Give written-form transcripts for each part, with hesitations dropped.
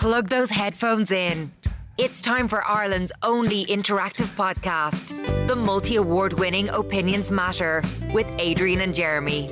Plug those headphones in. It's time for Ireland's only interactive podcast, the multi-award winning Opinions Matter with Adrian and Jeremy.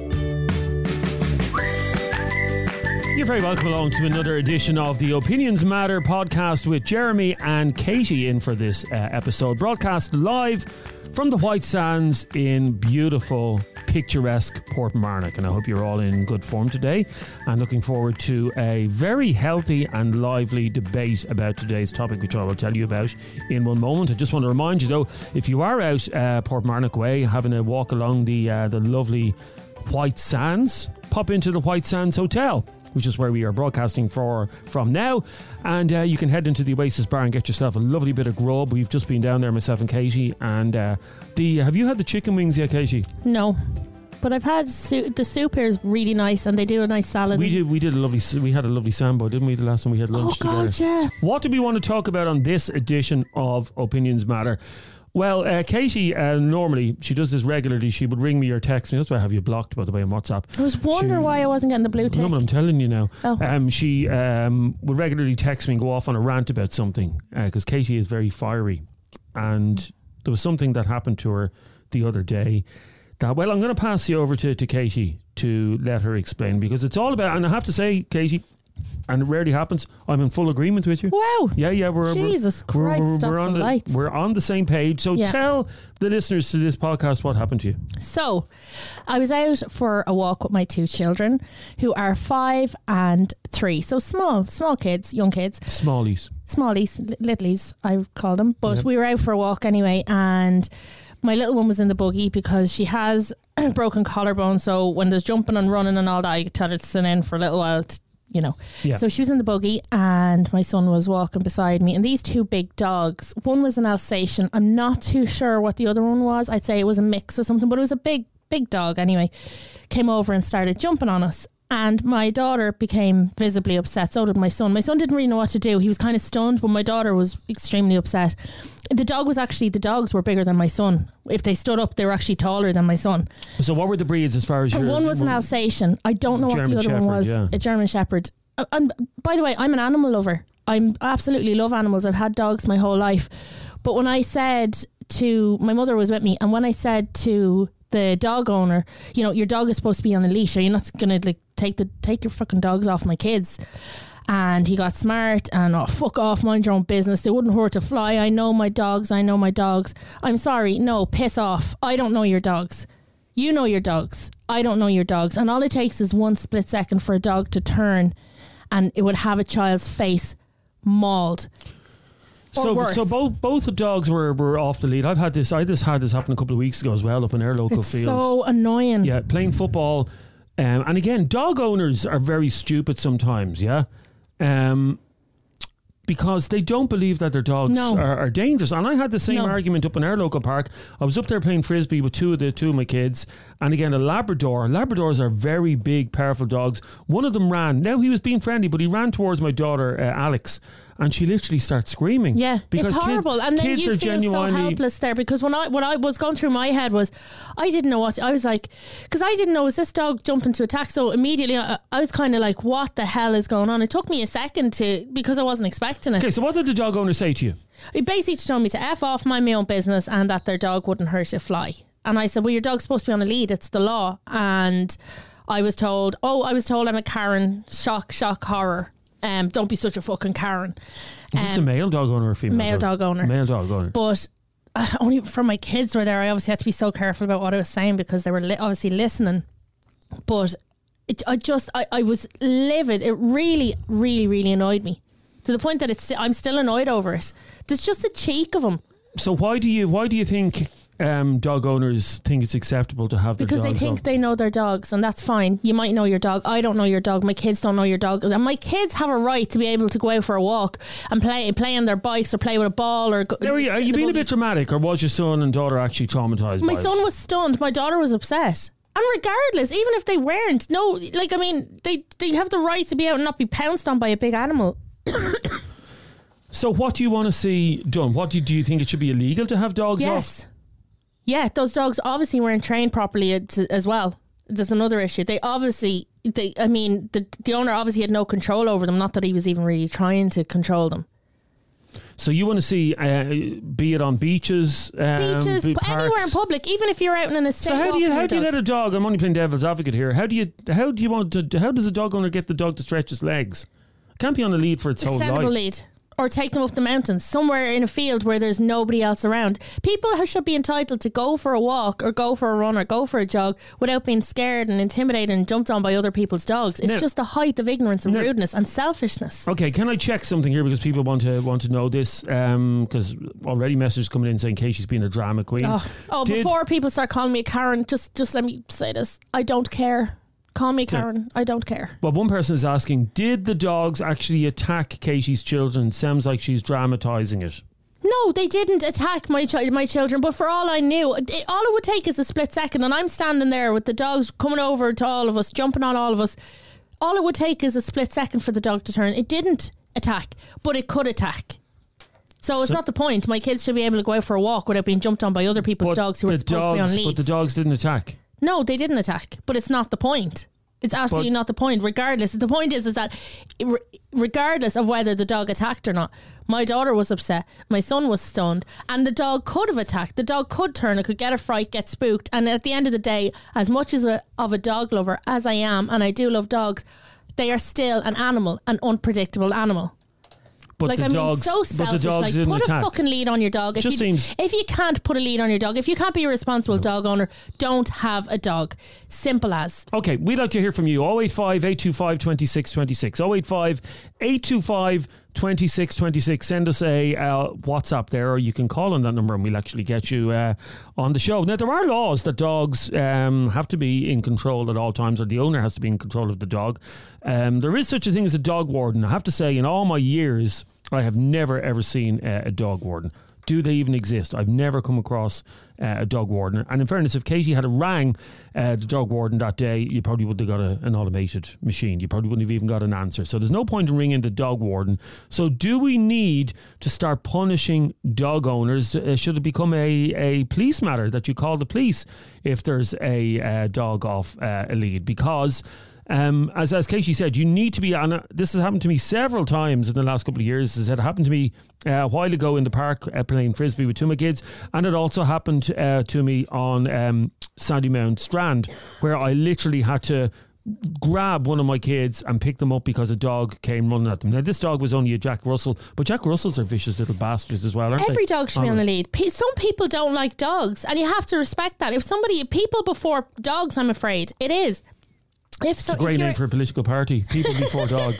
You're very welcome along to another edition of the Opinions Matter podcast with Jeremy and Katie in for this episode, broadcast live from the White Sands in beautiful, picturesque Portmarnock. And I hope you're all in good form today and looking forward to a very healthy and lively debate about today's topic, which I will tell you about in one moment. I just want to remind you, though, if you are out Portmarnock way having a walk along the lovely White Sands, pop into the White Sands Hotel, which is where we are broadcasting from now. And you can head into the Oasis Bar and get yourself a lovely bit of grub. We've just been down there, myself and Katie. And have you had the chicken wings yet, Katie? No. But I've had the soup here is really nice, and they do a nice salad. We had a lovely sambo, didn't we, the last time we had lunch together? Oh God, yeah. What do we want to talk about on this edition of Opinions Matter? Well, Katie, normally, she does this regularly. She would ring me or text me. That's why I have you blocked, by the way, on WhatsApp. I was wondering why I wasn't getting the blue tick. No, but I'm telling you now. Oh. She would regularly text me and go off on a rant about something, because Katie is very fiery. And there was something that happened to her the other day that, well, I'm going to pass you over to Katie to let her explain, because it's all about, and I have to say, Katie, and it rarely happens, I'm in full agreement with you. Wow. Yeah, Jesus Christ, we're on the same page. So tell the listeners to this podcast what happened to you. So, I was out for a walk with my two children, who are 5 and 3. So small kids, young kids. Smallies, littlies, I call them. But we were out for a walk anyway, and my little one was in the buggy because she has a broken collarbone. So when there's jumping and running and all that, I tell her to sit in for a little while. So she was in the buggy and my son was walking beside me, and these two big dogs, one was an Alsatian, I'm not too sure what the other one was, I'd say it was a mix or something, but it was a big dog anyway, came over and started jumping on us. And my daughter became visibly upset. So did my son. My son didn't really know what to do. He was kind of stunned, but my daughter was extremely upset. The dogs were bigger than my son. If they stood up, they were actually taller than my son. So what were the breeds as far as one was an Alsatian. I don't know what the other one was. Yeah. A German Shepherd. And by the way, I'm an animal lover. I absolutely love animals. I've had dogs my whole life. But when I said to, my mother was with me, and when I said to the dog owner, your dog is supposed to be on a leash, are you not going to take your fucking dogs off my kids? And he got smart and fuck off, mind your own business, they wouldn't hurt a fly, I know my dogs. I'm sorry, no, piss off, I don't know your dogs, you know your dogs, I don't know your dogs. And all it takes is one split second for a dog to turn and it would have a child's face mauled. So both the dogs were off the lead. I had this happen a couple of weeks ago as well up in our local fields. It's so annoying. Yeah, playing football. And again, dog owners are very stupid sometimes, yeah? Because they don't believe that their dogs are dangerous. And I had the same argument up in our local park. I was up there playing frisbee with two of my kids, and again a Labrador. Labradors are very big, powerful dogs. One of them ran. Now he was being friendly, but he ran towards my daughter Alex, and she literally starts screaming. Yeah, because it's horrible. And then you feel so helpless there, because what I was going through my head was, I didn't know what, I was like, because I didn't know, was this dog jumping to attack? So immediately I was kind of like, what the hell is going on? It took me a second because I wasn't expecting it. Okay, so what did the dog owner say to you? He basically told me to F off, mind my own business, and that their dog wouldn't hurt a fly. And I said, well, your dog's supposed to be on a lead, it's the law. And I was told I'm a Karen, shock, horror. Don't be such a fucking Karen. Is this a male dog owner or a female? Male dog owner. Male dog owner. But only from my kids were there, I obviously had to be so careful about what I was saying because they were obviously listening. But I was livid. It really, really, really annoyed me to the point that I'm still annoyed over it. There's just a cheek of them. So why do you think dog owners think it's acceptable to have their dogs? Because they think they know their dogs, and that's fine. You might know your dog. I don't know your dog. My kids don't know your dog. And my kids have a right to be able to go out for a walk and play on their bikes or play with a ball. Or are you being a bit dramatic, or was your son and daughter actually traumatised? My son was stunned. My daughter was upset. And regardless, even if they weren't, they have the right to be out and not be pounced on by a big animal. So what do you want to see done? What do you think it should be illegal to have dogs off? Yeah, those dogs obviously weren't trained properly as well. there's another issue. The owner obviously had no control over them. Not that he was even really trying to control them. So you want to see, be it on beaches, anywhere in public, even if you're out in an estate. So how do you let a dog? I'm only playing devil's advocate here. How does a dog owner get the dog to stretch its legs? It can't be on a lead for its whole life. Lead. Or take them up the mountains, somewhere in a field where there's nobody else around. People should be entitled to go for a walk or go for a run or go for a jog without being scared and intimidated and jumped on by other people's dogs. It's just the height of ignorance and rudeness and selfishness. Okay, can I check something here, because people want to know this, because already messages coming in saying Casey's been a drama queen. Before people start calling me a Karen, just let me say this. I don't care. Call me Karen. I don't care. Well, one person is asking, did the dogs actually attack Katie's children? Sounds like she's dramatising it. No, they didn't attack my children, but for all I knew, all it would take is a split second, and I'm standing there with the dogs coming over to all of us, jumping on all of us. All it would take is a split second for the dog to turn. It didn't attack, but it could attack. So it's not the point. My kids should be able to go out for a walk without being jumped on by other people's dogs who are supposed to be on leads. But the dogs didn't attack. No, they didn't attack, but it's not the point. It's absolutely not the point. Regardless, the point is that regardless of whether the dog attacked or not, my daughter was upset, my son was stunned, and the dog could have attacked. The dog could turn, it could get a fright, get spooked, and at the end of the day, as much as of a dog lover as I am, and I do love dogs, they are still an animal, an unpredictable animal. But so selfish. Put a fucking lead on your dog. If you can't put a lead on your dog, if you can't be a responsible dog owner, don't have a dog. Simple as. Okay, we'd like to hear from you. 085 825 2626. 085 825 2626. Send us a WhatsApp there, or you can call on that number and we'll actually get you on the show. Now, there are laws that dogs have to be in control at all times, or the owner has to be in control of the dog. There is such a thing as a dog warden. I have to say, in all my years, I have never ever seen a dog warden. Do they even exist? I've never come across a dog warden. And in fairness, if Katie had rang the dog warden that day, you probably would have got an automated machine. You probably wouldn't have even got an answer. So there's no point in ringing the dog warden. So do we need to start punishing dog owners? Should it become a police matter that you call the police if there's a dog off a lead? Because as Katie said, you need to be, and this has happened to me several times in the last couple of years. It happened to me a while ago in the park playing frisbee with two of my kids, and it also happened to me on Sandymount Strand, where I literally had to grab one of my kids and pick them up because a dog came running at them. Now, this dog was only a Jack Russell, but Jack Russells are vicious little bastards as well, aren't Every dog should be on the lead. Some people don't like dogs, and you have to respect that. People before dogs, I'm afraid. It is. It's a great name for a political party. People before dogs.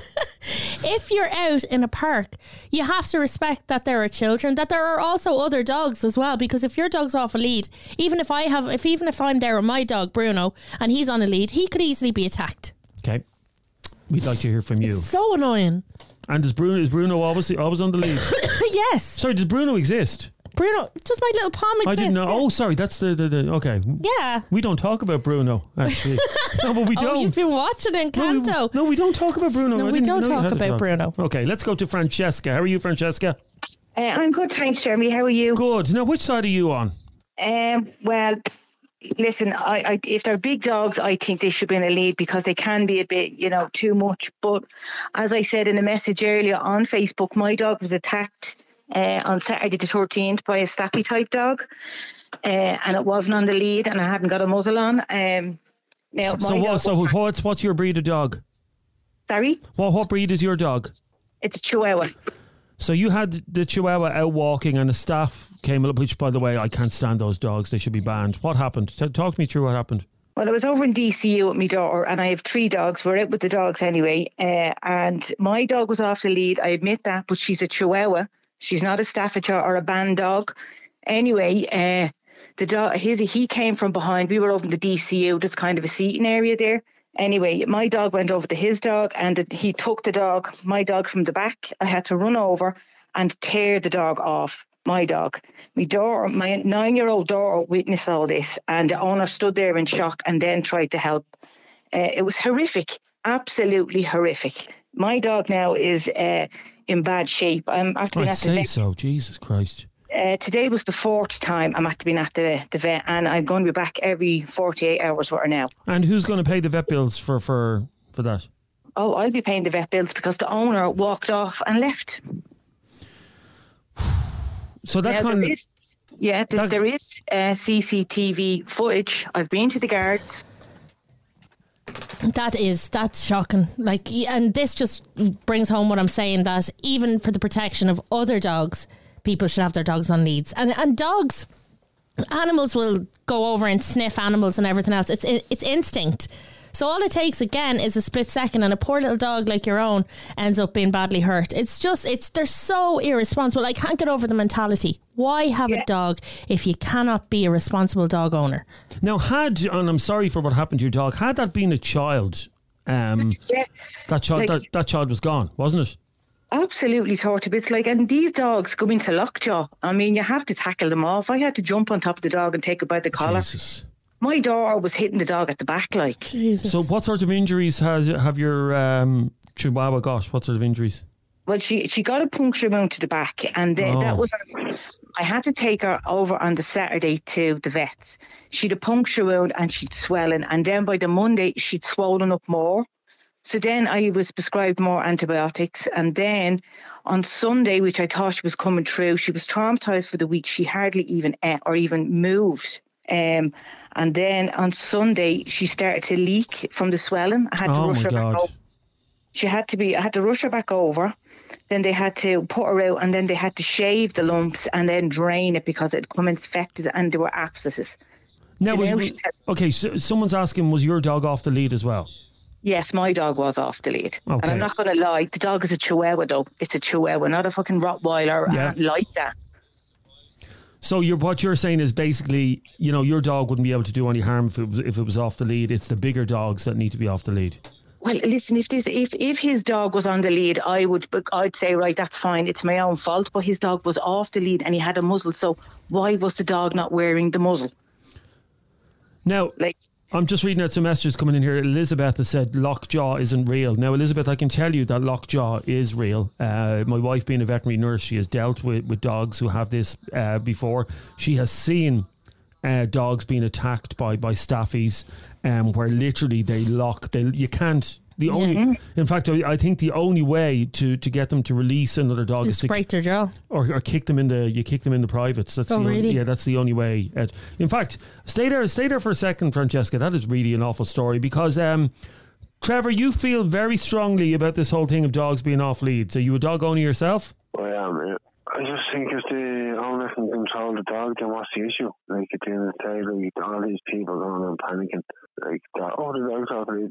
If you're out in a park, you have to respect that there are children, that there are also other dogs as well. Because if your dog's off a lead, even if I'm there with my dog Bruno and he's on a lead, he could easily be attacked. Okay, we'd like to hear from you. It's so annoying. And is Bruno always on the lead? Yes. Sorry, does Bruno exist? Bruno, does my little palm exist? I didn't know. Yes. Oh, sorry, that's the okay. Yeah. We don't talk about Bruno, actually. No, but we don't. Oh, you've been watching Encanto. No, we don't talk about Bruno. No, we don't talk about Bruno. Okay, let's go to Francesca. How are you, Francesca? I'm good, thanks, Jeremy. How are you? Good. Now, which side are you on? Well, listen, I if they're big dogs, I think they should be in a lead because they can be a bit, too much. But as I said in a message earlier on Facebook, my dog was attacked on Saturday the 13th by a Staffy type dog, and it wasn't on the lead, and I hadn't got a muzzle on. What's your breed of dog? Sorry? What breed is your dog? It's a Chihuahua. So you had the Chihuahua out walking and the staff came up, which, by the way, I can't stand those dogs. They should be banned. What happened? Talk me through what happened. Well, I was over in DCU with my daughter, and I have 3 dogs. We're out with the dogs anyway, and my dog was off the lead. I admit that, but she's a Chihuahua. She's not a Staffordshire or a band dog. Anyway, the dog, he came from behind. We were over in the DCU, just kind of a seating area there. Anyway, my dog went over to his dog, and he took my dog from the back. I had to run over and tear the dog off. My dog. My 9-year-old daughter witnessed all this, and the owner stood there in shock and then tried to help. It was horrific, absolutely horrific. My dog now is in bad shape. I'd say so. Jesus Christ. Today was the 4th time I'm being at the vet, and I'm going to be back every 48 hours with her now. And who's going to pay the vet bills for that? Oh, I'll be paying the vet bills because the owner walked off and left. So that kind of... There is CCTV footage. I've been to the guards. That's shocking. Like, and this just brings home what I'm saying, that even for the protection of other dogs, people should have their dogs on leads. And dogs, animals will go over and sniff animals and everything else. It's instinct. So all it takes, again, is a split second, and a poor little dog like your own ends up being badly hurt. They're so irresponsible. I can't get over the mentality. Why have a dog if you cannot be a responsible dog owner? Now, and I'm sorry for what happened to your dog, had that been a child, that child was gone, wasn't it? Absolutely, totally bits. Like, and these dogs go into lockjaw. I mean, you have to tackle them off. I had to jump on top of the dog and take it by the collar. Jesus. My daughter was hitting the dog at the back, like. Jesus. So what sort of injuries have your Chihuahua got? What sort of injuries? Well, she got a puncture wound to the back, and that was... I had to take her over on the Saturday to the vets. She'd a puncture wound and she'd swelling, and then by the Monday she'd swollen up more. So then I was prescribed more antibiotics, and then on Sunday, which I thought she was coming through, she was traumatised for the week. She hardly even ate or even moved. And then on Sunday, she started to leak from the swelling. I had to rush her back over. I had to rush her back over. Then they had to put her out, and then they had to shave the lumps and then drain it because it had come infected and there were abscesses. Now, so someone's asking, was your dog off the lead as well? Yes, my dog was off the lead. Okay. And I'm not going to lie, the dog is a Chihuahua though. It's a Chihuahua, not a fucking Rottweiler like that. So what you're saying is basically, your dog wouldn't be able to do any harm if it was off the lead. It's the bigger dogs that need to be off the lead. Well, listen, if his dog was on the lead, I'd say, right, that's fine. It's my own fault. But his dog was off the lead and he had a muzzle. So why was the dog not wearing the muzzle? Now, I'm just reading out some messages coming in here. Elizabeth has said lockjaw isn't real. Now, Elizabeth, I can tell you that lockjaw is real. My wife being a veterinary nurse, she has dealt with dogs who have this before. She has seen dogs being attacked by staffies where literally they lock. You can't. In fact, I think the only way to get them to release another dog is to break their jaw or kick them in the privates. That's really? That's the only way. In fact, stay there for a second, Francesca. That is really an awful story because Trevor, you feel very strongly about this whole thing of dogs being off leads. Are you a dog owner yourself? I am. Yeah. I just think if the owner can control the dog, then what's the issue? Like at the end of the day, all these people going and panicking, the dog's off lead,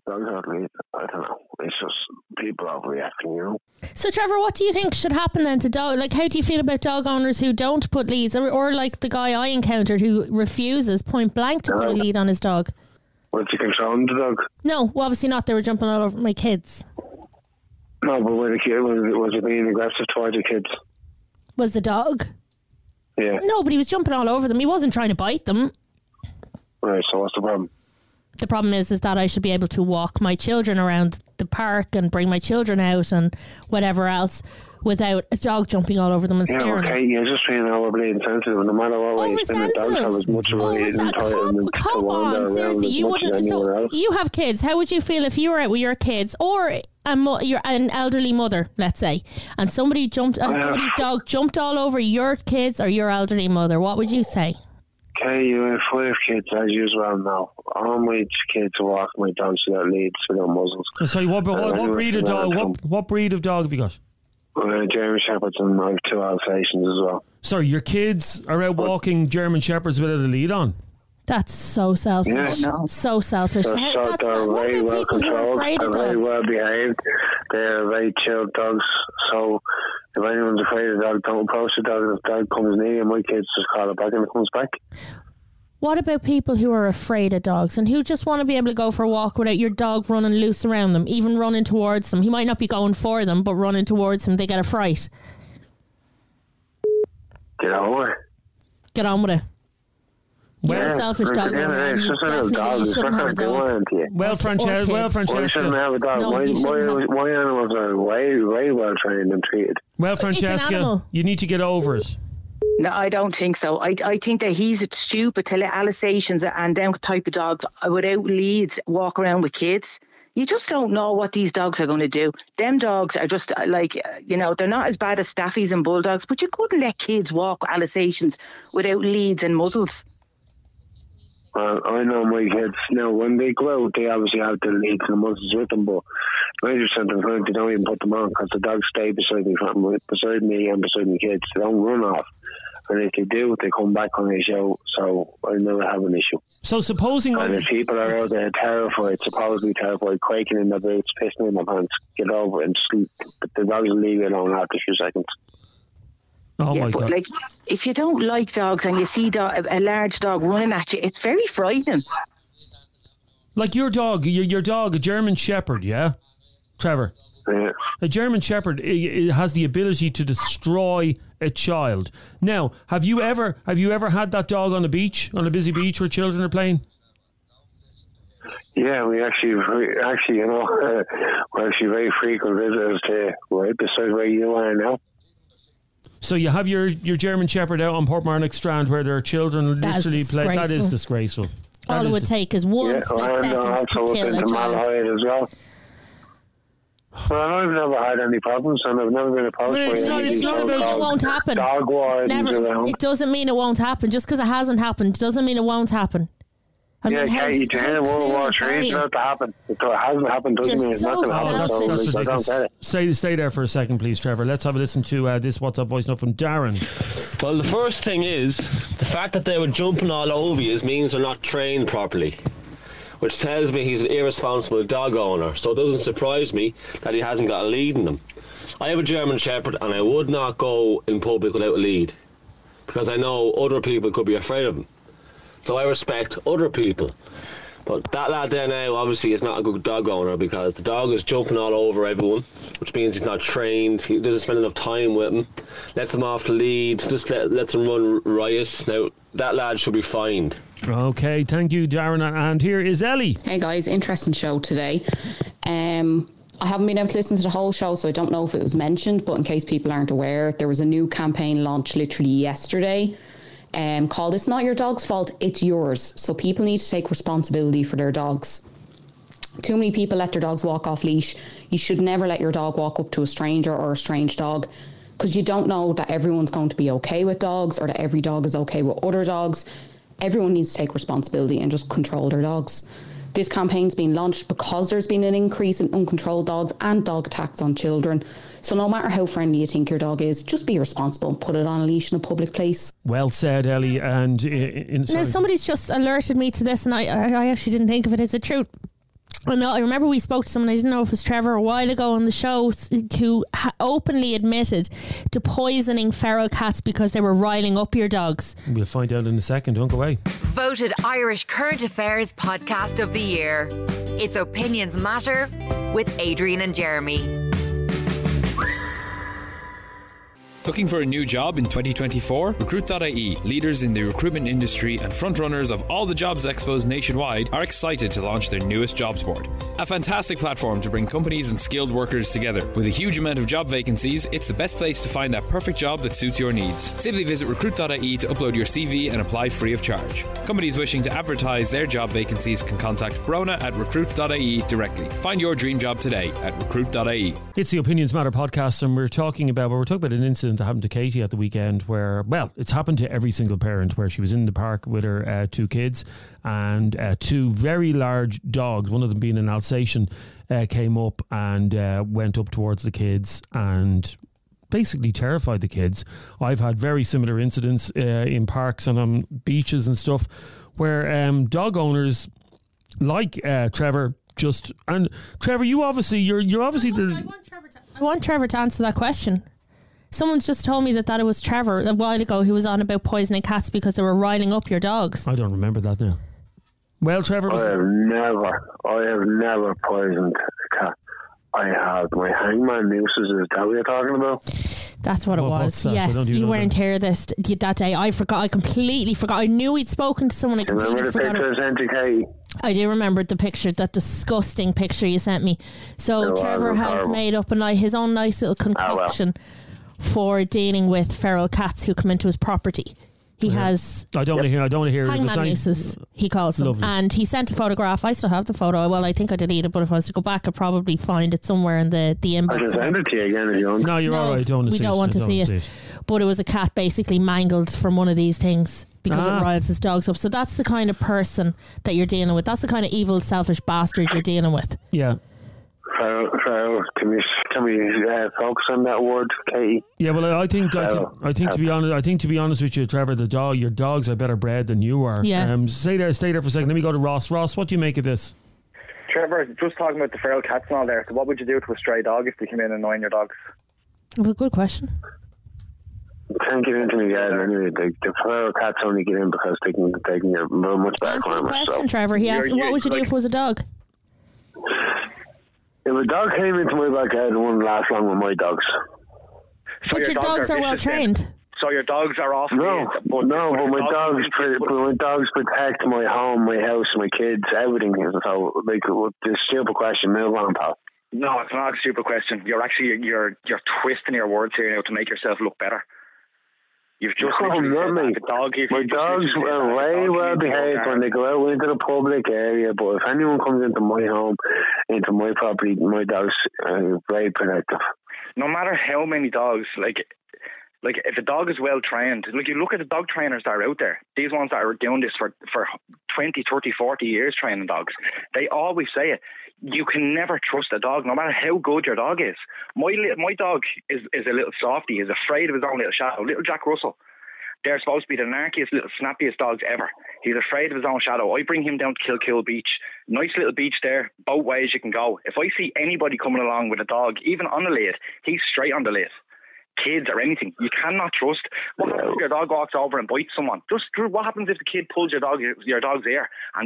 I don't know. It's just people overreacting, So Trevor, what do you think should happen then to dog? Like, how do you feel about dog owners who don't put leads, or like the guy I encountered who refuses point blank to put a lead on his dog? Was he controlling the dog? No, well, obviously not. They were jumping all over my kids. No, but when the kid was it being aggressive towards the kids? Was the dog? Yeah. No, but he was jumping all over them. He wasn't trying to bite them. Right, so what's the problem? The problem is that I should be able to walk my children around the park and bring my children out and whatever else without a dog jumping all over them and staring. Okay, you're just being overly insensitive. No matter what way you spend it, dogs have as much money entitlement to wander around as much as anyone else. You have kids. How would you feel if you were out with your kids or you're an elderly mother, let's say, and somebody's dog jumped all over your kids or your elderly mother? What would you say? Okay, you have 5 kids, as you well know. All my kids walk my dogs without leads, without muzzles. Sorry, what breed of dog? What breed of dog have you got? German Shepherds, and I have 2 Alsatians as well. Sorry, your kids are out walking German Shepherds without a lead on? That's so selfish. Yeah. So selfish. They're very well controlled. They're very well behaved. They're very chilled dogs. So if anyone's afraid of the dog, don't approach the dog. If the dog comes near you, my kids just call it back and it comes back. What about people who are afraid of dogs and who just want to be able to go for a walk without your dog running loose around them, even running towards them? He might not be going for them, but running towards them, they get a fright. Get on with it. Get on with it. You're a selfish dog owner, and you definitely shouldn't have a dog. Well, Francesca. Why shouldn't I have a dog? No, my animals are way well trained and treated. Well, Francesca, you need to get over it. No, I don't think so. I think that he's stupid to let Alsatians and them type of dogs without leads walk around with kids. You just don't know what these dogs are going to do. Them dogs are just like, they're not as bad as Staffies and Bulldogs, but you couldn't let kids walk Alsatians without leads and muzzles. I know my kids now, when they go out, they obviously have the leads and the muzzles with them, but 90% of the time they don't even put them on because the dogs stay beside me and beside my kids. They don't run off. And if they do, they come back on the show, so I never have an issue. So supposing... And if people are out there terrified, supposedly terrified, quaking in their boots, pissing in their pants, get over it and sleep. But the dogs will leave you alone after a few seconds. Oh my God. Like, if you don't like dogs and you see a large dog running at you, it's very frightening. Like your dog, a German Shepherd, yeah? Trevor? Yeah. A German Shepherd it has the ability to destroy a child. Now, have you ever had that dog on a busy beach where children are playing? Yeah, we're actually very frequent visitors to right beside where you are now. So you have your German Shepherd out on Portmarnock Strand where there are children literally playing. That is disgraceful. All it would take is one split second to kill a child. As well. Well, I've never had any problems, and I've never been opposed to it. It doesn't mean it won't happen. Dog wardens around. It doesn't mean it won't happen. Just because it hasn't happened doesn't mean it won't happen. Katie, World War III is about to happen. If it hasn't happened, doesn't mean it's not going to happen. Stay there for a second, please, Trevor. Let's have a listen to this WhatsApp voice note from Darren. Well, the first thing is the fact that they were jumping all over you means they're not trained properly, which tells me he's an irresponsible dog owner. So it doesn't surprise me that he hasn't got a lead in them. I have a German Shepherd, and I would not go in public without a lead because I know other people could be afraid of him. So I respect other people. But that lad there now obviously is not a good dog owner because the dog is jumping all over everyone, which means he's not trained. He doesn't spend enough time with him, lets them off the lead, just lets them run riot. Now, that lad should be fined. Okay, thank you, Darren. And here is Ellie. Hey guys, interesting show today. I haven't been able to listen to the whole show, so I don't know if it was mentioned, but in case people aren't aware, there was a new campaign launched literally yesterday called It's Not Your Dog's Fault, It's Yours. So people need to take responsibility for their dogs. Too many people let their dogs walk off leash. You should never let your dog walk up to a stranger or a strange dog because you don't know that everyone's going to be okay with dogs or that every dog is okay with other dogs. Everyone needs to take responsibility and just control their dogs. This campaign's been launched because there's been an increase in uncontrolled dogs and dog attacks on children. So no matter how friendly you think your dog is, just be responsible and put it on a leash in a public place. Well said, Ellie. And now somebody's just alerted me to this, and I actually didn't think of it as a truth. I remember we spoke to someone, I didn't know if it was Trevor, a while ago on the show, who openly admitted to poisoning feral cats because they were riling up your dogs. We'll find out in a second, don't go away. Voted Irish Current Affairs Podcast of the Year. It's Opinions Matter with Adrian and Jeremy. Looking for a new job in 2024? Recruit.ie, leaders in the recruitment industry and frontrunners of all the jobs expos nationwide, are excited to launch their newest jobs board. A fantastic platform to bring companies and skilled workers together. With a huge amount of job vacancies, it's the best place to find that perfect job that suits your needs. Simply visit Recruit.ie to upload your CV and apply free of charge. Companies wishing to advertise their job vacancies can contact Brona at Recruit.ie directly. Find your dream job today at Recruit.ie. It's the Opinions Matter podcast, and we're talking about an incident that happened to Katie at the weekend where, well, it's happened to every single parent, where she was in the park with her two kids and two very large dogs, one of them being an Alsatian, came up and went up towards the kids and basically terrified the kids. I've had very similar incidents in parks and on beaches and stuff where dog owners like Trevor Trevor, you're obviously I want Trevor to answer that question. Someone's just told me that it was Trevor a while ago who was on about poisoning cats because they were riling up your dogs. I don't remember that now. Well, Trevor, I have never poisoned a cat. I have my hangman nooses. Is that what you're talking about? That's what it was. Yes, you weren't here that day. I forgot. I completely forgot. I knew we'd spoken to someone. I completely forgot. Remember the picture I sent to Katie? I do remember the picture, that disgusting picture you sent me. So Trevor has made up his own nice little concoction for dealing with feral cats who come into his property. He has. I don't want to hear. Hangman nooses, he calls them. Lovely. And he sent a photograph. I still have the photo. Well, I think I deleted it, but if I was to go back, I'd probably find it somewhere in the inbox. I can send it to you again if you want. No, you're all right. We don't want to see it. But it was a cat basically mangled from one of these things because it riles his dogs up. So that's the kind of person that you're dealing with. That's the kind of evil, selfish bastard you're dealing with. Yeah. So can we focus on that word, Katie? Yeah, well, I think to be honest with you, Trevor, your dogs are better bred than you are. Yeah. Stay there for a second. Let me go to Ross. Ross, what do you make of this? Trevor, just talking about the feral cats and all there. So, what would you do to a stray dog if they came in annoying your dogs? That's a good question. Can't get into me yet. Anyway, the feral cats only get in because they can get much back. Answer the question, Trevor. He asked, what would you do if it was a dog? If a dog came into my backyard, it wouldn't last long with my dogs. So but your dogs are well trained. So your dogs are off. No, but my dogs protect my home, my house, my kids, everything. So, like, the stupid question, move on, pal. No, it's not a stupid question. You're actually you're twisting your words here now to make yourself look better. You've just not me. My dogs are very well behaved when they go out into the public area, but if anyone comes into my home, into my property, my dogs are very protective. No matter how many dogs, like if a dog is well trained, like you look at the dog trainers that are out there, these ones that are doing this for 20, 30, 40 years training dogs, they always say it. You can never trust a dog, no matter how good your dog is. My dog is a little softy. He's afraid of his own little shadow. Little Jack Russell. They're supposed to be the narkiest, little snappiest dogs ever. He's afraid of his own shadow. I bring him down to Kilkill Beach. Nice little beach there. Both ways you can go. If I see anybody coming along with a dog, even on the lid, he's straight on the lid. Kids or anything, you cannot trust. What happens if your dog walks over and bites someone? Just what happens if the kid pulls your dog's ear? And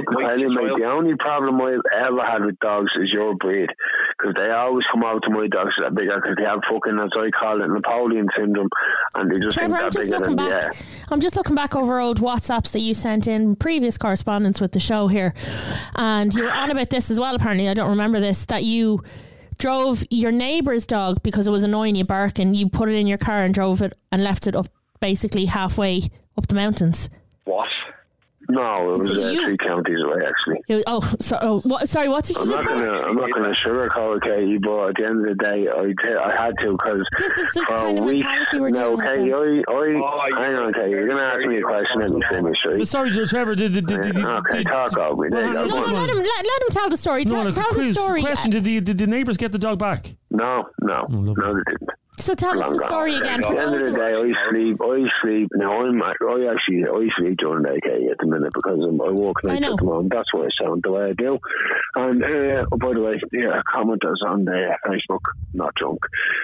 the only problem I've ever had with dogs is your breed, because they always come out to my dogs that are bigger because they have fucking, as I call it, Napoleon syndrome, and they just Trevor, think they're bigger than back. I'm just looking back over old WhatsApps that you sent in previous correspondence with the show here, and you were on about this as well. Apparently, I don't remember this, that you drove your neighbour's dog because it was annoying you barking. You put it in your car and drove it and left it up basically halfway up the mountains. What? No, it was 3 counties away, actually. Sorry, what did you just say? I'm not going to sugarcoat, Katie, but at the end of the day, I had to, because this is the kind of mentality we're dealing with. Hang on, Katie, you're going to ask me a question and finish, right? Sorry, Trevor, talk over me. Let him tell the story. Tell the story. Question, did the neighbours get the dog back? No, they didn't. So tell us the story again. At the end of the day, I sleep. Now, I sleep during the day at the minute because I work nights at the moment. That's why I sound the way I do. And by the way, commenters on the Facebook, not drunk.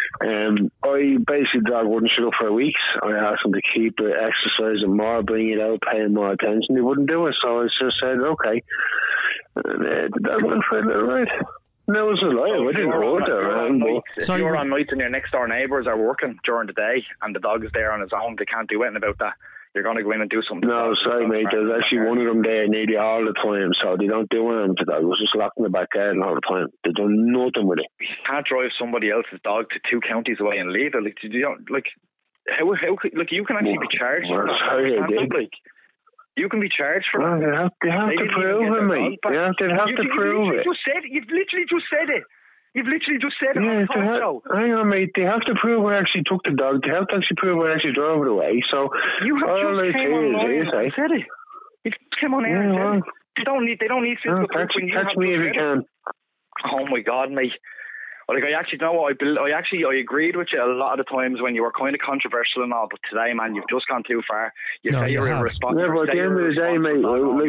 I basically dog wouldn't shut up for weeks. I asked them to keep exercising more, bring it out, paying more attention. They wouldn't do it, so I just said, okay. And the dog went for a little ride. No, it was a lie. I didn't know that. If you're on nights and your next door neighbours are working during the day and the dog is there on his own, they can't do anything about that. You're going to go in and do something. No, sorry, mate. There's actually one of them there nearly all the time, so they don't do anything to that. It was just locked in the back garden all the time. They do nothing with it. You can't drive somebody else's dog to 2 counties away and leave it. How you can actually be charged for that. Sorry, I did. You can be charged for that. They have to prove it, mate. They have to prove it. You've literally just said it. You've literally just said it on the show. Hang on, mate. They have to prove I actually took the dog. They have to actually prove I actually drove it away. So you have just came on and said it. You came on air and said it. They don't need physical proof when you have catch me if you can. Oh my God, mate. Like, I actually know I agreed with you a lot of the times when you were kind of controversial and all, but today, man, you've just gone too far. You're irresponsible. Yeah, but at the end of the day, mate,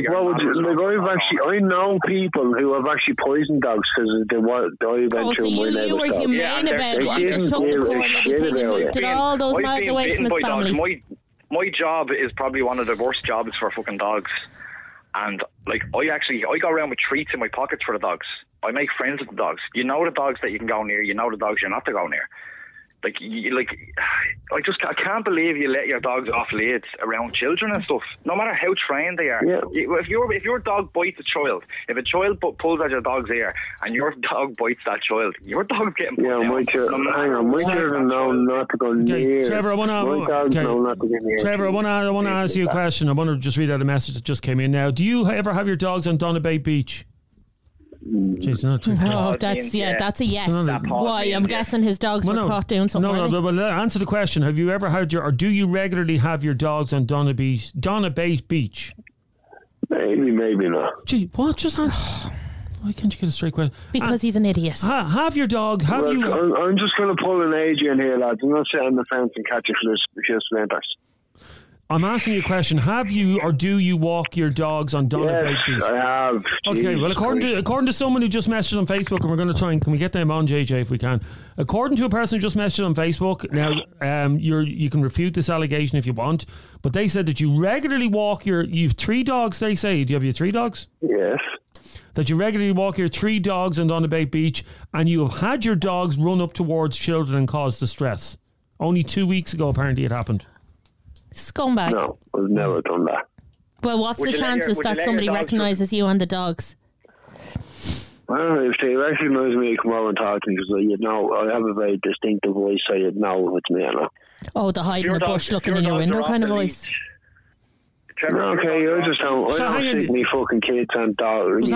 I know people who have actually poisoned dogs because they went through my neighbour's dog. You were humane about it. You just took the poor little thing and moved it all those miles away from his family. My job is probably one of the worst jobs for fucking dogs. And like I go around with treats in my pockets for the dogs. I make friends with the dogs. You know the dogs that you can go near. You know the dogs you're not to go near. I can't believe you let your dogs off leads around children and stuff, no matter how trained they are. Yeah. If your dog bites a child, if a child pulls at your dog's ear and your dog bites that child, your dog's getting put down. My children know not to go near. Trevor, I want to ask you a question. I want to just read out a message that just came in now. Do you ever have your dogs on Donabate Beach? Jeez, that's a yes. Why? I'm guessing his dogs were caught doing something. No, but answer the question. Have you ever had or do you regularly have your dogs on Donabate Beach? Maybe not. Gee, what? Just answer. Why can't you get a straight question? Because he's an idiot. Have your dog. I'm just going to pull an Adrian here, lads. I'm going to sit on the fence and catch a few splinters. I'm asking you a question. Have you or do you walk your dogs on Donabate Beach? Yes, I have. Okay, well, according to someone who just messaged on Facebook, and we're going to try and can we get them on, JJ, if we can? According to a person who just messaged on Facebook, now you can refute this allegation if you want, but they said that you regularly walk you've 3 dogs. They say, do you have your 3 dogs? Yes. That you regularly walk your 3 dogs on Donabate Beach, and you have had your dogs run up towards children and cause distress. Only 2 weeks ago, apparently, it happened. Scumbag. No, I've never done that. Well, what's the chances that somebody recognises you and the dogs? Well, if they recognise me, come over and talk to me, because I have a very distinctive voice, so you'd know it's me. Oh, the hide in the bush looking in your window kind of voice. Okay, I just don't. I don't stick me fucking kids and dogs.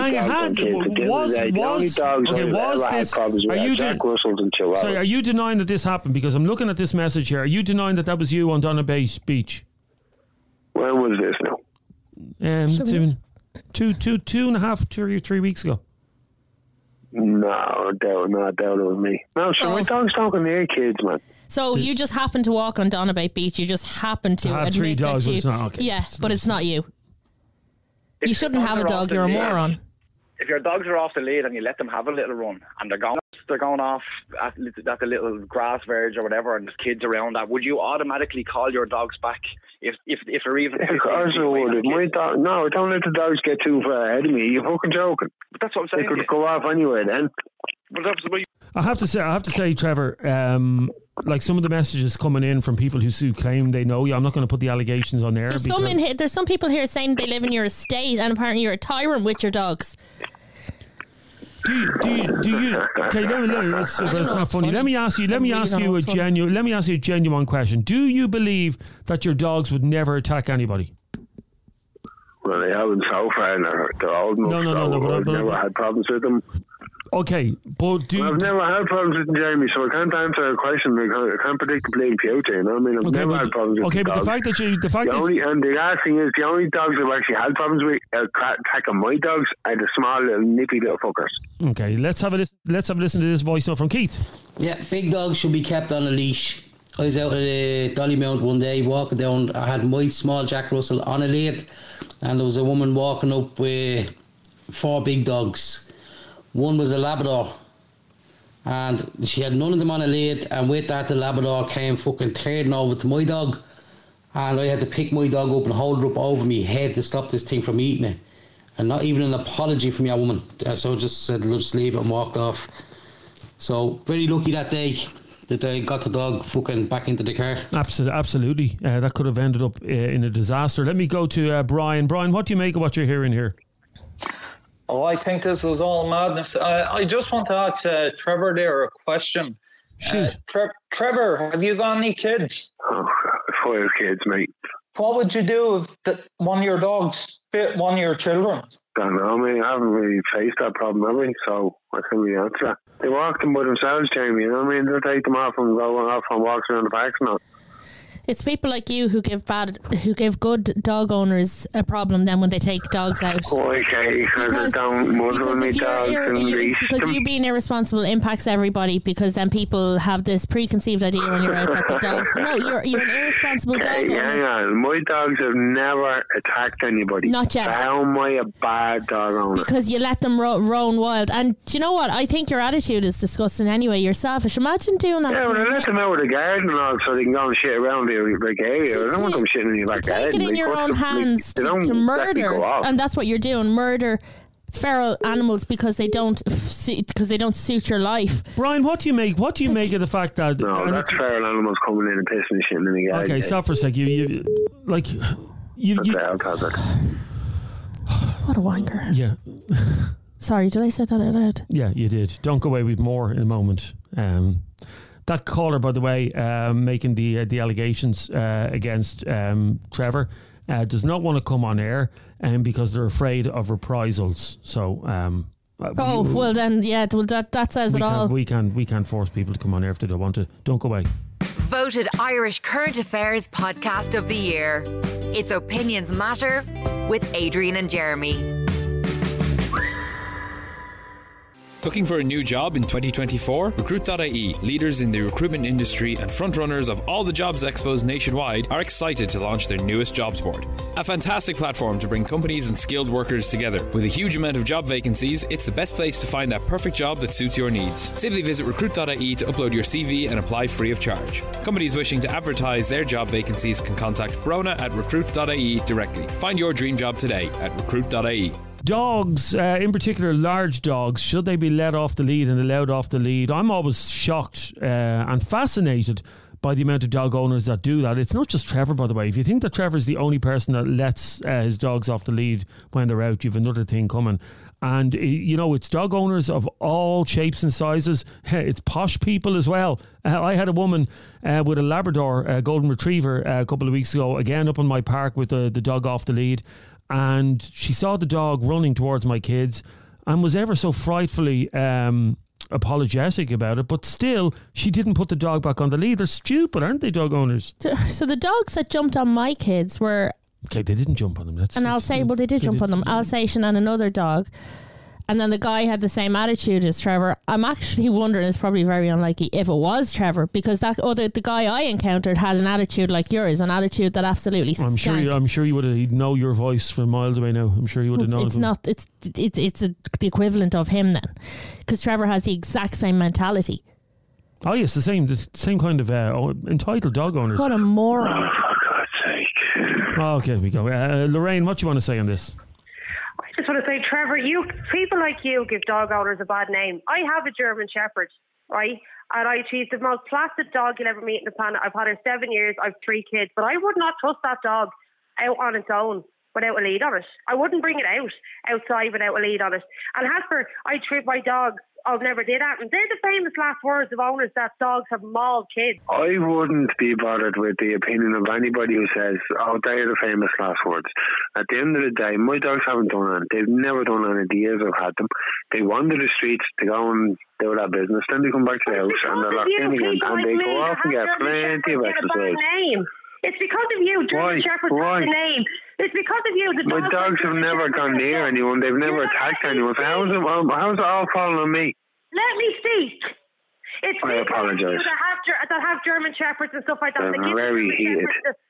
Jack Russells and Chihuahuas. Sorry, are you denying that this happened? Because I'm looking at this message here. Are you denying that was you on Donabate Beach? When was this now? 2.5, 3 weeks ago. No, I doubt it was me. No, so my dog's talking to your kids, man. So you just happen to walk on Donabate Beach. You just happen to have 3 dogs. It's not okay. Yeah, but it's not you. You shouldn't have a dog. You're a moron. If your dogs are off the lead and you let them have a little run and they're going off at the little grass verge or whatever, and there's kids around that, would you automatically call your dogs back if they're even? Of course I would. My dog, no, don't let the dogs get too far ahead of me. You're fucking joking. But that's what I'm saying. They could go off anyway then. But that's what I have to say, Trevor, like some of the messages coming in from people who claim they know you. I'm not going to put the allegations on there. There's some people here saying they live in your estate and apparently you're a tyrant with your dogs. Do you? Okay, it's not funny. Let me ask you a genuine question. Do you believe that your dogs would never attack anybody? Well, they haven't so far. They're old enough. No. I've never had problems with them. Okay, but I've never had problems with them, Jamie, so I can't answer a question. I can't predict the blame future, you know what I mean? I've never had problems with them. But the last thing is, the only dogs I've actually had problems with attacking my dogs are the small little nippy little fuckers. Okay, let's have a listen to this voice note from Keith. Yeah, big dogs should be kept on a leash. I was out at Dollymount one day walking down. I had my small Jack Russell on a lead, and there was a woman walking up with 4 big dogs. One was a Labrador, and she had none of them on a lead, and with that the Labrador came fucking tearing over to my dog, and I had to pick my dog up and hold her up over me head to stop this thing from eating it, and not even an apology from your woman. So I just said, let's leave it, and walked off. So very lucky that day that I got the dog fucking back into the car. Absolutely. That could have ended up in a disaster. Let me go to Brian. Brian, what do you make of what you're hearing here? Oh, I think this was all madness. I just want to ask Trevor there a question. Shoot. Trevor, have you got any kids? Oh, 5 kids, mate. What would you do if one of your dogs bit one of your children? Don't know, mate. I haven't really faced that problem, have we? So I can't really answer that. They walk them by themselves, Jamie, you know what I mean? They'll take them off and go off on walks around the parks and all. It's people like you who give good dog owners a problem then when they take dogs out. Okay, because don't muzzle me dogs and leash because them. you being irresponsible impacts everybody, because then people have this preconceived idea when you're out that the dogs. No, you're an irresponsible dog owner. Hang on, my dogs have never attacked anybody. Not yet. How am I a bad dog owner? Because you let them roam wild. And do you know what? I think your attitude is disgusting anyway. You're selfish. Imagine doing that. Yeah, well, I let them out of the garden and all so they can go and shit around the area. I don't want them shitting in your back garden. Take it in your own hands to murder, and that's what you're doing. Murder feral animals because they don't suit your life. Brian, what do you make of the fact that that's feral animals coming in and pissing and shitting in the garden? Okay, stop for a sec. You what a wanker. Yeah. Sorry, did I say that out loud? Yeah, you did. Don't go away with more in a moment. That caller, by the way, making the allegations against Trevor, does not want to come on air because they're afraid of reprisals. So, well then, yeah, well that says it all. We can't force people to come on air if they don't want to. Don't go away. Voted Irish Current Affairs Podcast of the Year. It's Opinions Matter with Adrian and Jeremy. Looking for a new job in 2024? Recruit.ie, leaders in the recruitment industry and frontrunners of all the jobs expos nationwide, are excited to launch their newest jobs board. A fantastic platform to bring companies and skilled workers together. With a huge amount of job vacancies, it's the best place to find that perfect job that suits your needs. Simply visit recruit.ie to upload your CV and apply free of charge. Companies wishing to advertise their job vacancies can contact Brona at recruit.ie directly. Find your dream job today at recruit.ie. Dogs, in particular large dogs, should they be let off the lead and allowed off the lead? I'm always shocked and fascinated by the amount of dog owners that do that. It's not just Trevor, by the way. If you think that Trevor's the only person that lets his dogs off the lead when they're out, you've another thing coming. And, it's dog owners of all shapes and sizes. It's posh people as well. I had a woman with a Labrador Golden Retriever a couple of weeks ago, again up in my park with the dog off the lead. And she saw the dog running towards my kids and was ever so frightfully apologetic about it. But still, she didn't put the dog back on the lead. They're stupid, aren't they, dog owners? So the dogs that jumped on my kids were... Okay, they didn't jump on them. They did jump on them. Alsatian and another dog. And then the guy had the same attitude as Trevor. I'm actually wondering, it's probably very unlikely if it was Trevor, because the guy I encountered had an attitude like yours, an attitude that absolutely stank. I'm sure he'd know your voice from miles away now. I'm sure he would have known. It's the equivalent of him then, because Trevor has the exact same mentality. Oh yes, the same kind of entitled dog owners. What a moron! Oh, for God's sake! Oh, okay, we go. Lorraine, what do you want to say on this? I just want to say, Trevor, people like you give dog owners a bad name. I have a German Shepherd, right? And she's the most placid dog you'll ever meet in the planet. I've had her 7 years. I've 3 kids. But I would not trust that dog out on its own without a lead on it. I wouldn't bring it outside without a lead on it. And as for, I treat my dogs, I've never did that. And they're the famous last words of owners that dogs have mauled kids. I wouldn't be bothered with the opinion of anybody who says, they're the famous last words. At the end of the day, my dogs haven't done it. They've never done it in the years I've had them. They wander the streets to go and do that business. Then they come back to the house and they're locked in again. And they go off and get plenty of exercise. It's because of you. German Shepherd's got the name. It's because of you. My dogs have never gone near anyone. They've never attacked anyone. So how's it all falling on me? Let me speak. It's I apologise. That have German Shepherds and stuff like that. They're very heated.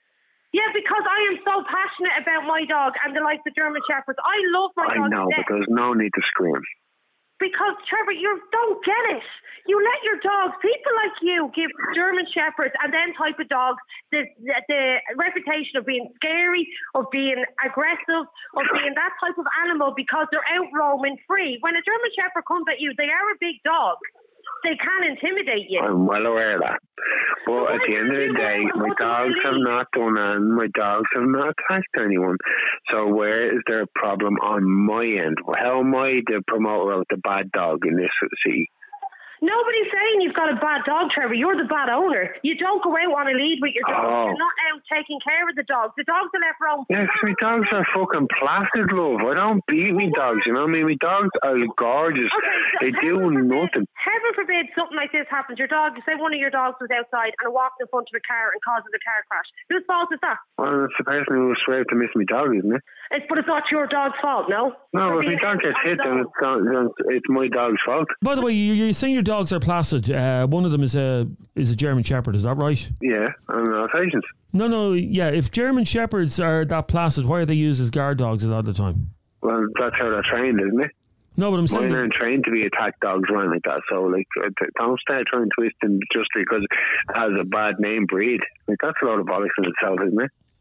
Yeah, because I am so passionate about my dog and the likes of German Shepherds. I love my dog. I know, but there's no need to scream. Because, Trevor, you don't get it. You let your dogs, people like you, give German Shepherds and them type of dogs the reputation of being scary, of being aggressive, of being that type of animal because they're out roaming free. When a German Shepherd comes at you, they are a big dog. They can intimidate you. I'm well aware of that. But at the end of the day, my dogs have not done that. My dogs have not attacked anyone. So where is there a problem on my end? How am I the promoter of the bad dog in this city? Nobody's saying you've got a bad dog, Trevor. You're the bad owner. You don't go out on a lead with your dog. You're not out taking care of the dogs. The dogs are left roam. Yes, my dogs are fucking placid, love. I don't beat me dogs, you know what I mean? My dogs are gorgeous. Okay, so they do nothing. Heaven forbid something like this happens. Your dog, say one of your dogs was outside and walked in front of a car and causes a car crash. Whose fault is that? Well, it's the person who was swerved to miss my dog, isn't it? But it's not your dog's fault, no? No, if my dog gets hit, then it's my dog's fault. By the way, you're saying your dogs are placid. One of them is a German Shepherd, is that right? Yeah, and Alsatians. No, yeah. If German Shepherds are that placid, why are they used as guard dogs a lot of the time? Well, that's how they're trained, isn't it? No, but I'm saying... Mine aren't trained to be attack dogs or anything like that, so don't start trying to twist them just because it has a bad name breed. That's a lot of bollocks in itself, isn't it?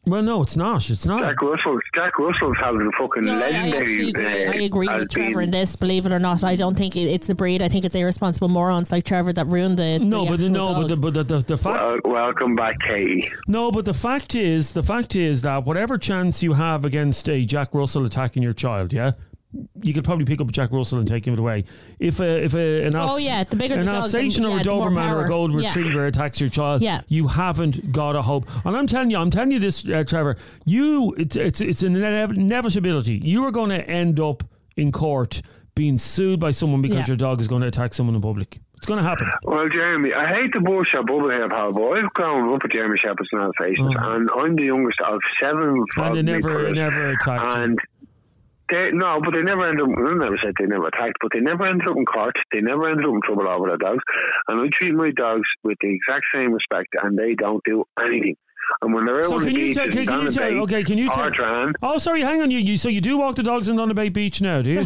Well, no, it's not. It's not. Jack Russell's having fucking legendary. I agree with Trevor in this. Believe it or not, I don't think it's a breed. I think it's irresponsible morons like Trevor that ruined the. The fact. Welcome back, Katie. No, but the fact is that whatever chance you have against a Jack Russell attacking your child, yeah, you could probably pick up a Jack Russell and take him away. If an Alsatian or a Doberman or a Golden Retriever attacks your child, you haven't got a hope. And I'm telling you this, Trevor. It's an inevitability. You are going to end up in court being sued by someone because your dog is going to attack someone in public. It's going to happen. Well, Jeremy, I hate to burst your bubble here, pal, but I've grown up with German Shepherds and Alsatians, and I'm the youngest of 7. And they never attacked you. They never ended up, I never said they never attacked, but they never ended up in court. They never ended up in trouble over their dogs. And I treat my dogs with the exact same respect, and they don't do anything. And when they're out on the beach, can you tell? Oh, sorry, hang on. You so you do walk the dogs on Donabate Beach now, do you?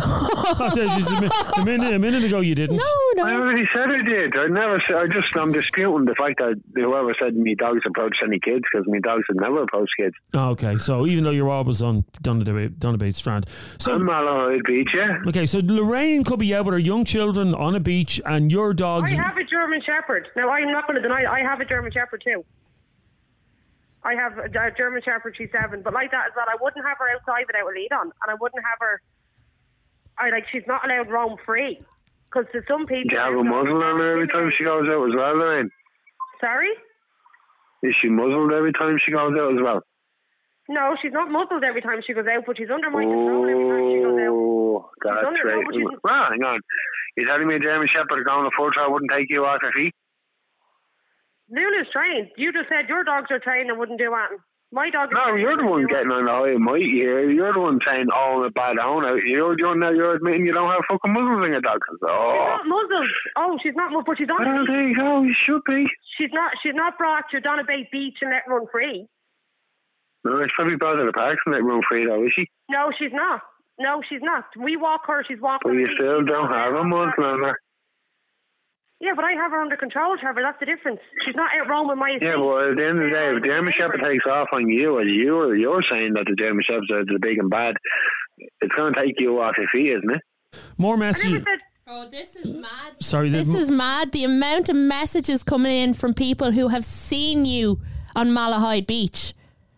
a minute ago you didn't. No. I already said I did. I'm disputing the fact that whoever said me dogs approach any kids, because me dogs have never approached kids. Oh, okay, so even though you're always on Donabate Strand, so I'm Malahide Beach, yeah. Okay, so Lorraine could be out with her young children on a beach, and your dogs. I have a German Shepherd. Now I'm not going to deny it. I have a German Shepherd too. I have a German Shepherd, she's 7, but like that as well, I wouldn't have her outside without a lead on, and I wouldn't have her. She's not allowed roam free, because to some people. Do you have a muzzle on her every time she goes out as well, Lorraine? Sorry? Is she muzzled every time she goes out as well? No, she's not muzzled every time she goes out, but she's under my control every time she goes out. Oh, that's right. Well, hang on. You're telling me a German Shepherd going to full trial wouldn't take you off her feet? Lulu's trained. You just said your dogs are trained and wouldn't do anything. My dog is No, you're the one getting on the high and mighty here. You're the one saying, oh, I'm a bad owner. You're admitting you don't have fucking muzzles in your dog. She's not muzzled. Oh, she's not muzzled, but she's on the beach. There you go. You should be. She's not brought to Donabate Beach and let run free. No, she's probably brought to the parks and let run free though, is she? No, she's not. We walk her, she's walking. But you still don't have a muzzle on her. Yeah, but I have her under control, Trevor. That's the difference. She's not out roaming my estate. Yeah, but at the end of the day, if the German Shepherd takes off on you, as you're saying that the German Shepherds are the big and bad, it's going to take you off your feet, isn't it? More messages. Oh, this is mad. Sorry, this is mad. The amount of messages coming in from people who have seen you on Malahide Beach.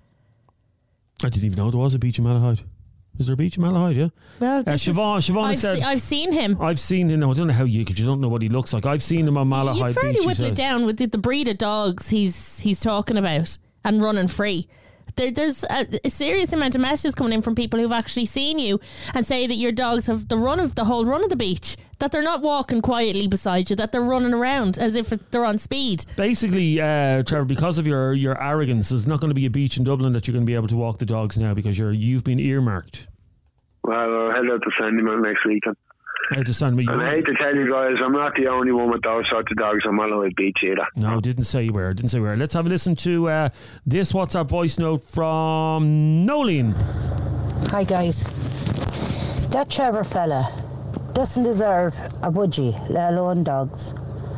I didn't even know there was a beach in Malahide. Is there a beach in Malahide, yeah? Well, Siobhan said... I've seen him. I've seen him. No, I don't know how because you don't know what he looks like. I've seen him on Malahide Beach. You fairly whittle it down with the breed of dogs he's talking about and running free. There's a serious amount of messages coming in from people who've actually seen you and say that your dogs have the whole run of the beach, that they're not walking quietly beside you, that they're running around as if they're on speed. Basically, Trevor, because of your arrogance, there's not going to be a beach in Dublin that you're going to be able to walk the dogs now because you've been earmarked. Well, I'll head out to Sandymount next weekend. And I hate to tell you guys, I'm not the only one with those sorts of dogs on Malahide Beach either. No, didn't say you were. Let's have a listen to this WhatsApp voice note from Nolene. Hi guys. That Trevor fella doesn't deserve a budgie, let alone dogs.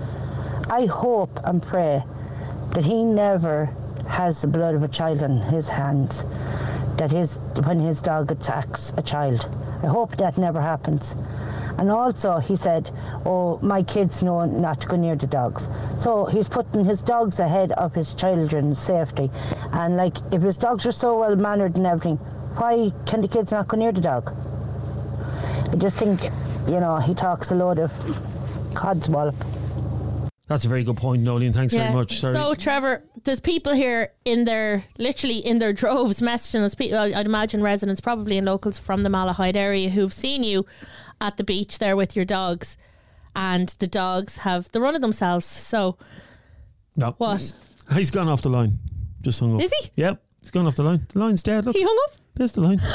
I hope and pray that he never has the blood of a child on his hands. When his dog attacks a child. I hope that never happens. And also he said, oh, my kids know not to go near the dogs. So he's putting his dogs ahead of his children's safety. And if his dogs are so well mannered and everything, why can the kids not go near the dog? I just think, he talks a load of codswallop. That's a very good point, Nolene. Thanks very much. Sorry. So, Trevor, there's people here literally in their droves messaging us. I'd imagine residents, probably and locals from the Malahide area, who've seen you at the beach there with your dogs, and the dogs have the run of themselves. So, no. What? He's gone off the line. Just hung up. Is he? Yep, he's gone off the line. The line's dead. Look. He hung up? There's the line.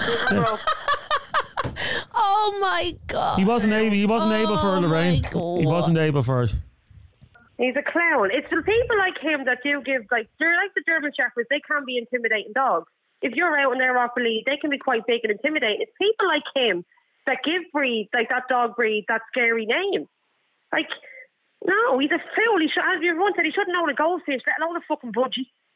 Oh my God! He wasn't able for it, Lorraine. He wasn't able for it. He's a clown. It's the people like him that do give, they're like the German Shepherds. They can be intimidating dogs. If you're out and they're off a lead, they can be quite big and intimidating. It's people like him that give breeds, like that dog breed, that scary name. No, he's a fool. As everyone said, he shouldn't own a goldfish, let alone a fucking budgie.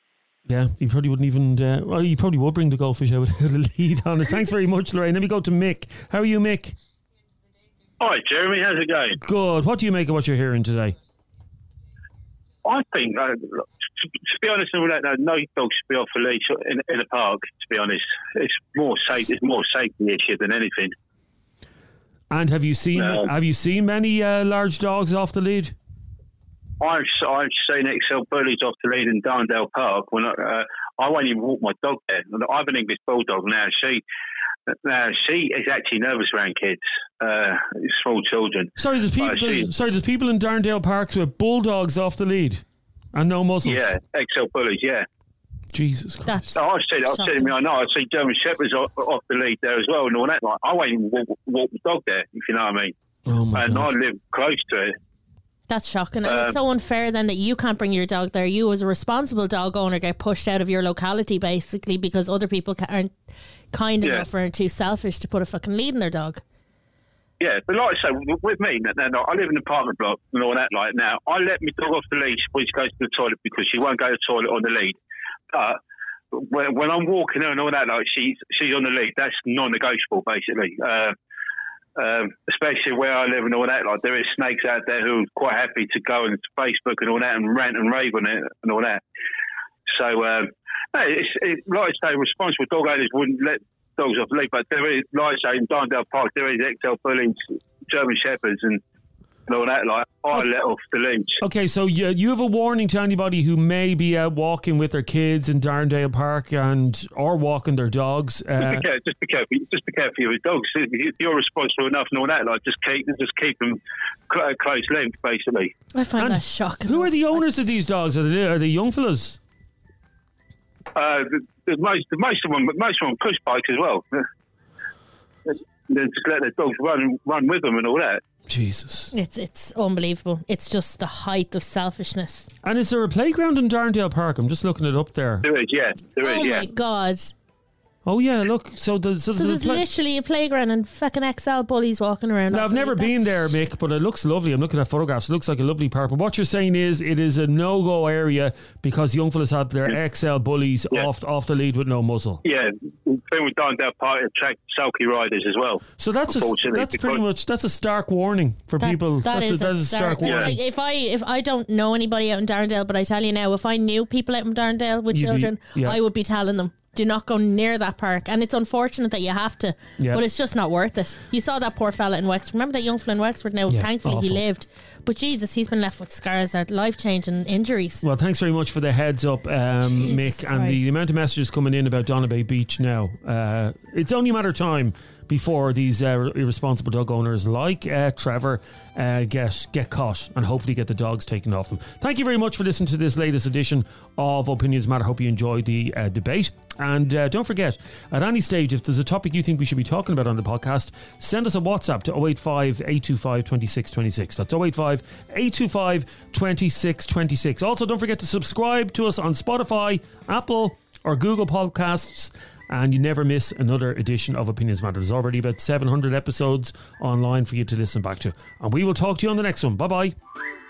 Yeah, he probably wouldn't even. Well, he probably would bring the goldfish out without a lead on us. Thanks very much, Lorraine. Let me go to Mick. How are you, Mick? Hi, Jeremy. How's it going? Good. What do you make of what you're hearing today? I think, to be honest, no dog should be off a leash in a park. To be honest, it's more safety issue than anything. And have you seen many large dogs off the lead? I've seen XL bullies off the lead in Darndale Park. When I won't even walk my dog there. I have an English bulldog now. She is actually nervous around kids, small children. There's people in Darndale Parks with bulldogs off the lead and no muzzles. Yeah, XL bullies. Yeah. Jesus Christ. I've seen it. I know. I see German Shepherds off the lead there as well and all that. Like, I won't even walk the dog there, if you know what I mean. Oh my God. I live close to it. That's shocking. And it's so unfair then that you can't bring your dog there. You as a responsible dog owner get pushed out of your locality basically because other people aren't kind enough or too selfish to put a fucking lead in their dog. Yeah, but like I say, with me, I live in an apartment block and all that. Like now, I let my dog off the leash when she goes to the toilet because she won't go to the toilet on the lead. But when I'm walking her and all that, like she's on the lead. That's non-negotiable, basically. Especially where I live and all that. Like there is snakes out there who are quite happy to go on Facebook and all that and rant and rave on it and all that. So, like I say, responsible dog owners wouldn't let dogs off the lead, but there is, like I say, in Darndale Park, there is XL bullies, German Shepherds, and all that. Like I let off the lead. Okay, so you have a warning to anybody who may be out walking with their kids in Darndale Park or walking their dogs. Just be careful of your dogs. If you're responsible enough and all that, like just keep them at close length, basically. I find that shocking. Who are the owners of these dogs? Are they young fellas? Most of them push bikes as well. They just let their dogs run with them and all that. Jesus, it's unbelievable. It's just the height of selfishness. And is there a playground in Darndale Park? I'm just looking it up there. There is, yeah. Oh my God. Oh yeah, look. So there's literally a playground and fucking XL bullies walking around. Now I've never been there, Mick, but it looks lovely. I'm looking at photographs. It looks like a lovely park. But what you're saying is it is a no-go area because young fellas have their XL bullies off the lead with no muzzle. Yeah, the thing with Darndale Park attract sulky riders as well. So that's a stark warning for people. That is a stark warning. Like if I don't know anybody out in Darndale, but I tell you now, if I knew people out in Darndale with children, I would be telling them, do not go near that park. And it's unfortunate that you have to, but it's just not worth it. You saw that poor fella in Wexford. Remember that young fella in Wexford? Now, thankfully, he lived. But Jesus, he's been left with scars, life-changing injuries. Well, thanks very much for the heads up, Mick. And the amount of messages coming in about Donabay Beach now. It's only a matter of time before these irresponsible dog owners like Trevor get caught and hopefully get the dogs taken off them. Thank you very much for listening to this latest edition of Opinions Matter. Hope you enjoyed the debate. And don't forget, at any stage, if there's a topic you think we should be talking about on the podcast, send us a WhatsApp to 085 825 2626. That's 085 825 2626. Also, don't forget to subscribe to us on Spotify, Apple or Google Podcasts, and you never miss another edition of Opinions Matter. There's already about 700 episodes online for you to listen back to. And we will talk to you on the next one. Bye-bye.